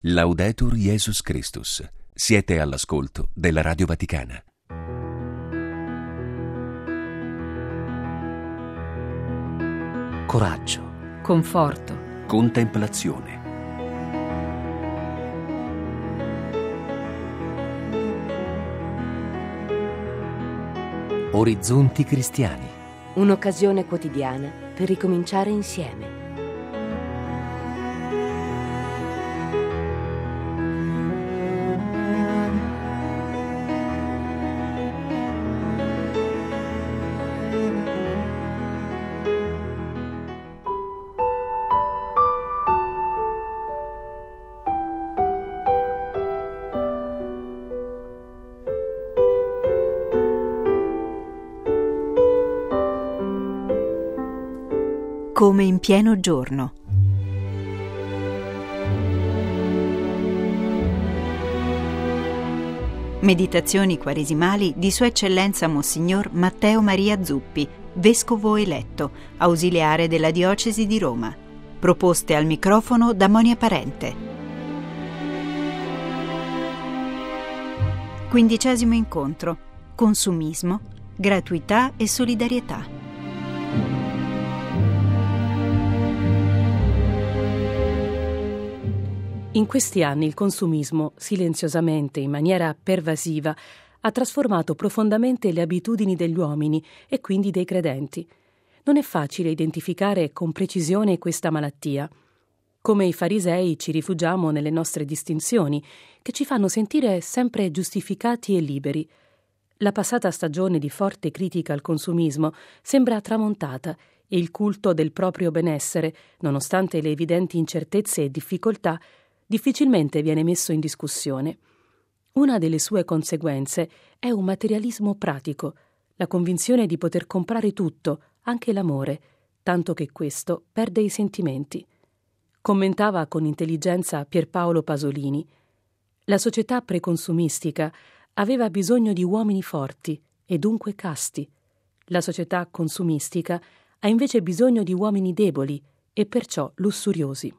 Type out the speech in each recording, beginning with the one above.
Laudetur Jesus Christus. Siete all'ascolto della Radio Vaticana. Coraggio, conforto, Contemplazione. orizzonti cristiani. Un'occasione quotidiana per ricominciare insieme. Come in pieno giorno. Meditazioni quaresimali di Sua Eccellenza Monsignor Matteo Maria Zuppi, Vescovo eletto, ausiliare della Diocesi di Roma. Proposte al microfono da Monia Parente. 15° incontro. Consumismo, gratuità e solidarietà. In questi anni il consumismo, silenziosamente, in maniera pervasiva, ha trasformato profondamente le abitudini degli uomini e quindi dei credenti. Non è facile identificare con precisione questa malattia. Come i farisei ci rifugiamo nelle nostre distinzioni, che ci fanno sentire sempre giustificati e liberi. La passata stagione di forte critica al consumismo sembra tramontata e il culto del proprio benessere, nonostante le evidenti incertezze e difficoltà, difficilmente viene messo in discussione. Una delle sue conseguenze è un materialismo pratico, la convinzione di poter comprare tutto, anche l'amore, tanto che questo perde i sentimenti. Commentava con intelligenza Pierpaolo Pasolini: la società preconsumistica aveva bisogno di uomini forti e dunque casti. La società consumistica ha invece bisogno di uomini deboli e perciò lussuriosi.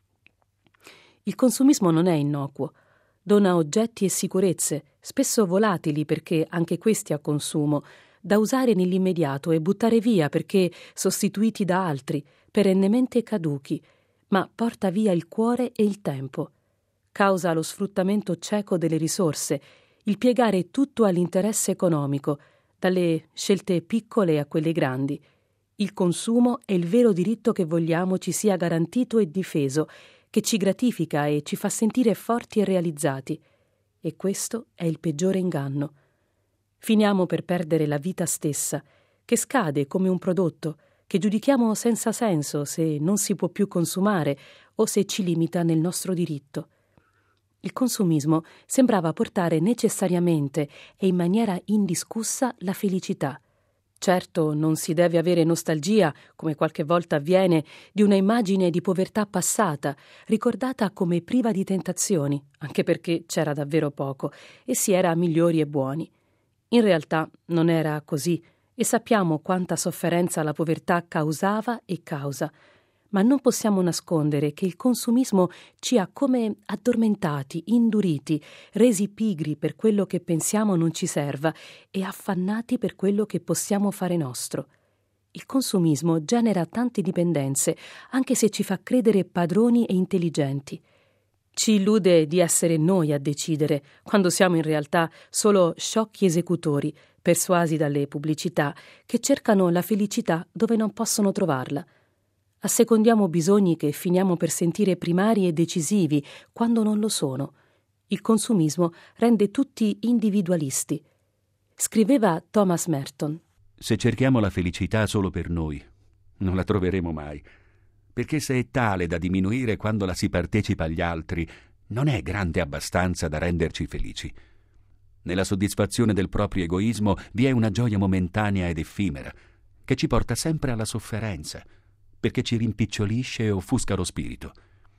Il consumismo non è innocuo, dona oggetti e sicurezze, spesso volatili perché anche questi a consumo, da usare nell'immediato e buttare via perché sostituiti da altri, perennemente caduchi, ma porta via il cuore e il tempo. Causa lo sfruttamento cieco delle risorse, il piegare tutto all'interesse economico, dalle scelte piccole a quelle grandi. Il consumo è il vero diritto che vogliamo ci sia garantito e difeso, che ci gratifica e ci fa sentire forti e realizzati. E questo è il peggiore inganno. Finiamo per perdere la vita stessa, che scade come un prodotto, che giudichiamo senza senso se non si può più consumare o se ci limita nel nostro diritto. Il consumismo sembrava portare necessariamente e in maniera indiscussa la felicità. Certo, non si deve avere nostalgia, come qualche volta avviene, di una immagine di povertà passata, ricordata come priva di tentazioni, anche perché c'era davvero poco, e si era migliori e buoni. In realtà non era così, e sappiamo quanta sofferenza la povertà causava e causa. Ma non possiamo nascondere che il consumismo ci ha come addormentati, induriti, resi pigri per quello che pensiamo non ci serva e affannati per quello che possiamo fare nostro. Il consumismo genera tante dipendenze, anche se ci fa credere padroni e intelligenti. Ci illude di essere noi a decidere, quando siamo in realtà solo sciocchi esecutori, persuasi dalle pubblicità, che cercano la felicità dove non possono trovarla. Assecondiamo bisogni che finiamo per sentire primari e decisivi quando non lo sono. Il consumismo rende tutti individualisti. Scriveva Thomas Merton: Se cerchiamo la felicità solo per noi, non la troveremo mai, perché se è tale da diminuire quando la si partecipa agli altri, non è grande abbastanza da renderci felici. Nella soddisfazione del proprio egoismo vi è una gioia momentanea ed effimera, che ci porta sempre alla sofferenza, perché ci rimpicciolisce e offusca lo spirito.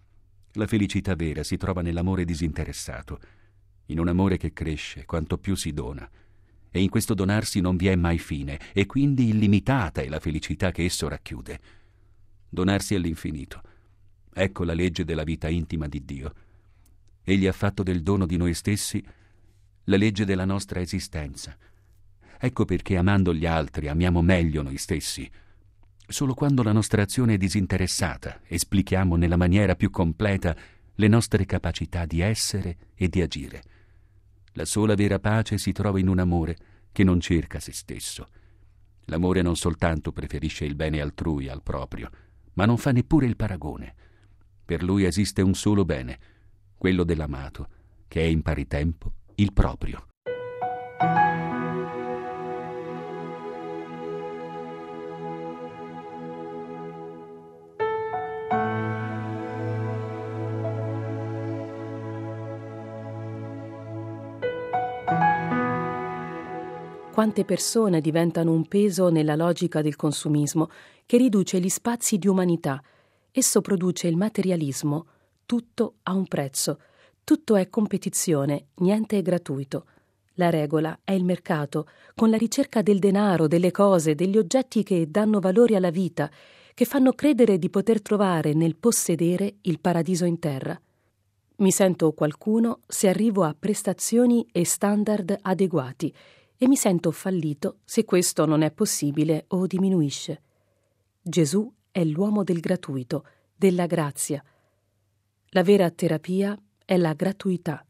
La felicità vera si trova nell'amore disinteressato, in un amore che cresce quanto più si dona, e in questo donarsi non vi è mai fine, e quindi illimitata è la felicità che esso racchiude. Donarsi all'infinito. Ecco la legge della vita intima di Dio. Egli ha fatto del dono di noi stessi la legge della nostra esistenza. Ecco perché amando gli altri amiamo meglio noi stessi. Solo quando la nostra azione è disinteressata esplichiamo nella maniera più completa le nostre capacità di essere e di agire. La sola vera pace si trova in un amore che non cerca se stesso. L'amore non soltanto preferisce il bene altrui al proprio, ma non fa neppure il paragone. Per lui esiste un solo bene, quello dell'amato, che è in pari tempo il proprio. Quante persone diventano un peso nella logica del consumismo che riduce gli spazi di umanità. Esso produce il materialismo. Tutto ha un prezzo. Tutto è competizione, niente è gratuito. La regola è il mercato, con la ricerca del denaro, delle cose, degli oggetti che danno valore alla vita, che fanno credere di poter trovare nel possedere il paradiso in terra. Mi sento qualcuno se arrivo a prestazioni e standard adeguati e mi sento fallito se questo non è possibile o diminuisce. Gesù è l'uomo del gratuito, della grazia. La vera terapia è la gratuità.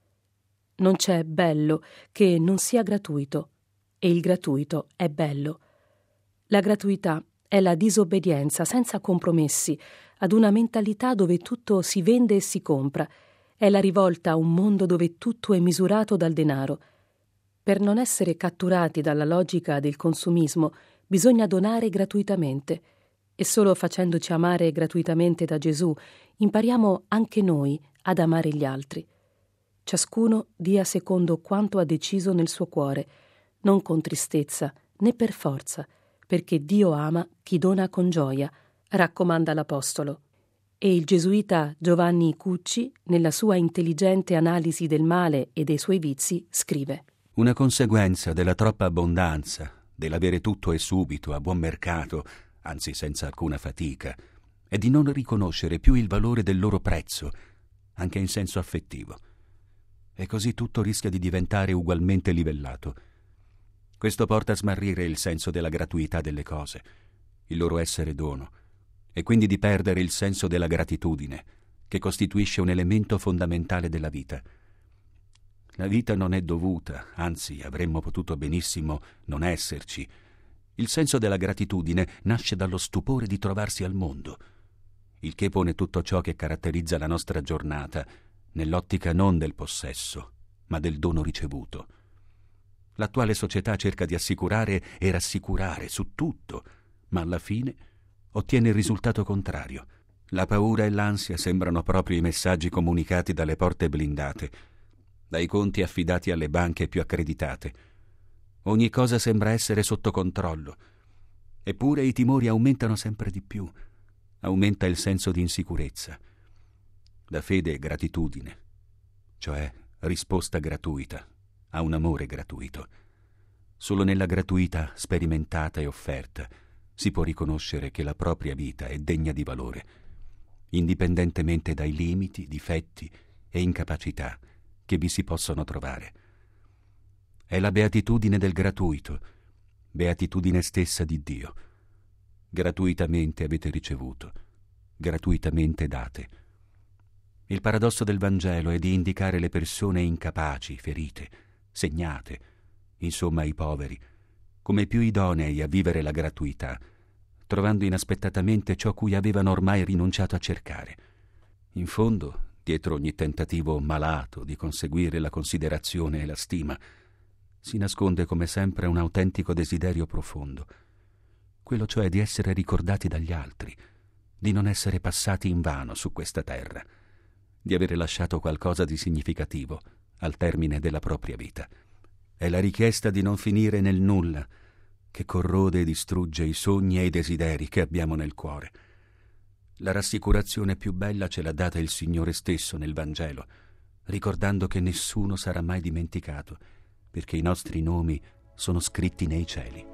Non c'è bello che non sia gratuito, e il gratuito è bello. La gratuità è la disobbedienza senza compromessi ad una mentalità dove tutto si vende e si compra. È la rivolta a un mondo dove tutto è misurato dal denaro. Per non essere catturati dalla logica del consumismo bisogna donare gratuitamente, e solo facendoci amare gratuitamente da Gesù impariamo anche noi ad amare gli altri. Ciascuno dia secondo quanto ha deciso nel suo cuore, non con tristezza né per forza, perché Dio ama chi dona con gioia, raccomanda l'Apostolo. E il gesuita Giovanni Cucci, nella sua intelligente analisi del male e dei suoi vizi, scrive: Una conseguenza della troppa abbondanza, dell'avere tutto e subito, a buon mercato, anzi senza alcuna fatica, è di non riconoscere più il valore del loro prezzo, anche in senso affettivo. E così tutto rischia di diventare ugualmente livellato. Questo porta a smarrire il senso della gratuità delle cose, il loro essere dono, e quindi di perdere il senso della gratitudine, che costituisce un elemento fondamentale della vita. La vita non è dovuta, anzi avremmo potuto benissimo non esserci. Il senso della gratitudine nasce dallo stupore di trovarsi al mondo, il che pone tutto ciò che caratterizza la nostra giornata nell'ottica non del possesso, ma del dono ricevuto. L'attuale società cerca di assicurare e rassicurare su tutto, ma alla fine ottiene il risultato contrario. La paura e l'ansia sembrano proprio i messaggi comunicati dalle porte blindate, dai conti affidati alle banche più accreditate. Ogni cosa sembra essere sotto controllo, eppure i timori aumentano sempre di più. Aumenta il senso di insicurezza. La fede è gratitudine, cioè risposta gratuita a un amore gratuito. Solo nella gratuità sperimentata e offerta si può riconoscere che la propria vita è degna di valore, indipendentemente dai limiti, difetti e incapacità che vi si possono trovare. È la beatitudine del gratuito, beatitudine stessa di Dio. Gratuitamente avete ricevuto, gratuitamente date. Il paradosso del Vangelo è di indicare le persone incapaci, ferite, segnate, insomma i poveri, come più idonei a vivere la gratuità, trovando inaspettatamente ciò cui avevano ormai rinunciato a cercare. In fondo, dietro ogni tentativo malato di conseguire la considerazione e la stima, si nasconde come sempre un autentico desiderio profondo, quello cioè di essere ricordati dagli altri, di non essere passati invano su questa terra, di avere lasciato qualcosa di significativo al termine della propria vita. È la richiesta di non finire nel nulla che corrode e distrugge i sogni e i desideri che abbiamo nel cuore. La rassicurazione più bella ce l'ha data il Signore stesso nel Vangelo, ricordando che nessuno sarà mai dimenticato, perché i nostri nomi sono scritti nei cieli.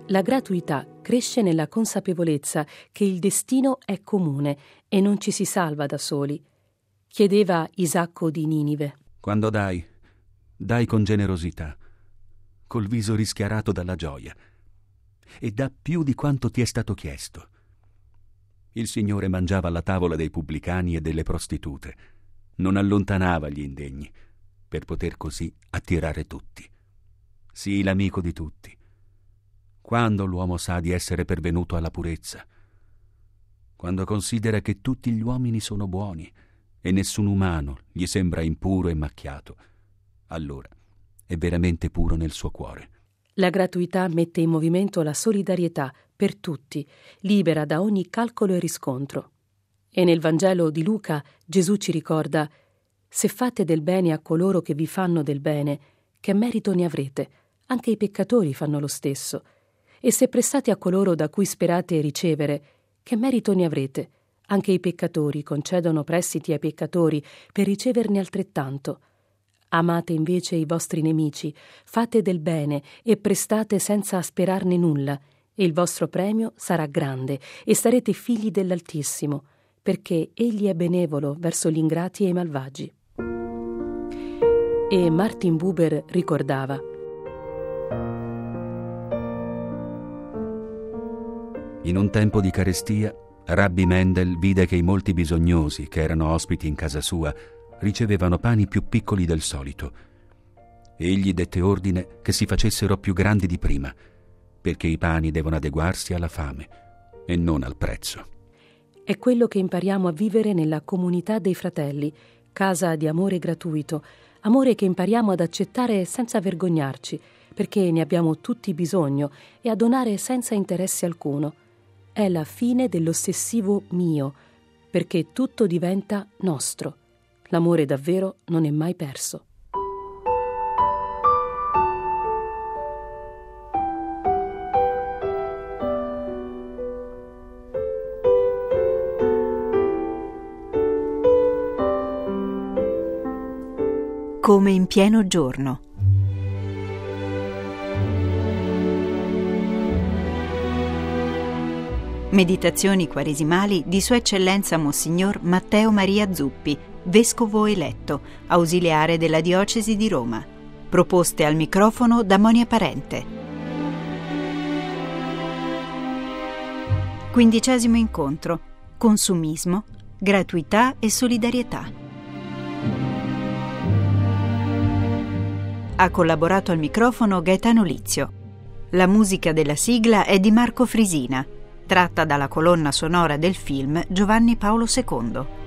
La gratuità cresce nella consapevolezza che il destino è comune e non ci si salva da soli. Chiedeva Isacco di Ninive. Quando dai con generosità, col viso rischiarato dalla gioia, e dà più di quanto ti è stato chiesto. Il Signore mangiava alla tavola dei pubblicani e delle prostitute, non allontanava gli indegni, per poter così attirare tutti. Sii l'amico di tutti. Quando l'uomo sa di essere pervenuto alla purezza? Quando considera che tutti gli uomini sono buoni e nessun umano gli sembra impuro e macchiato, allora è veramente puro nel suo cuore. La gratuità mette in movimento la solidarietà per tutti, libera da ogni calcolo e riscontro. E nel Vangelo di Luca Gesù ci ricorda: se fate del bene a coloro che vi fanno del bene, che merito ne avrete? Anche i peccatori fanno lo stesso. E se prestate a coloro da cui sperate ricevere, che merito ne avrete? Anche i peccatori concedono prestiti ai peccatori per riceverne altrettanto. Amate invece i vostri nemici, fate del bene e prestate senza sperarne nulla, e il vostro premio sarà grande e sarete figli dell'Altissimo, perché Egli è benevolo verso gli ingrati e i malvagi. E Martin Buber ricordava: in un tempo di carestia, Rabbi Mendel vide che i molti bisognosi che erano ospiti in casa sua ricevevano pani più piccoli del solito. Egli dette ordine che si facessero più grandi di prima, perché i pani devono adeguarsi alla fame e non al prezzo. È quello che impariamo a vivere nella comunità dei fratelli, casa di amore gratuito, amore che impariamo ad accettare senza vergognarci, perché ne abbiamo tutti bisogno, e a donare senza interesse alcuno. È la fine dell'ossessivo mio, perché tutto diventa nostro. L'amore davvero non è mai perso. Come in pieno giorno. Meditazioni quaresimali di Sua Eccellenza Monsignor Matteo Maria Zuppi, Vescovo eletto, ausiliare della Diocesi di Roma. Proposte al microfono da Monia Parente. 15° incontro. Consumismo, gratuità e solidarietà. Ha collaborato al microfono Gaetano Lizio. La musica della sigla è di Marco Frisina, tratta dalla colonna sonora del film Giovanni Paolo II.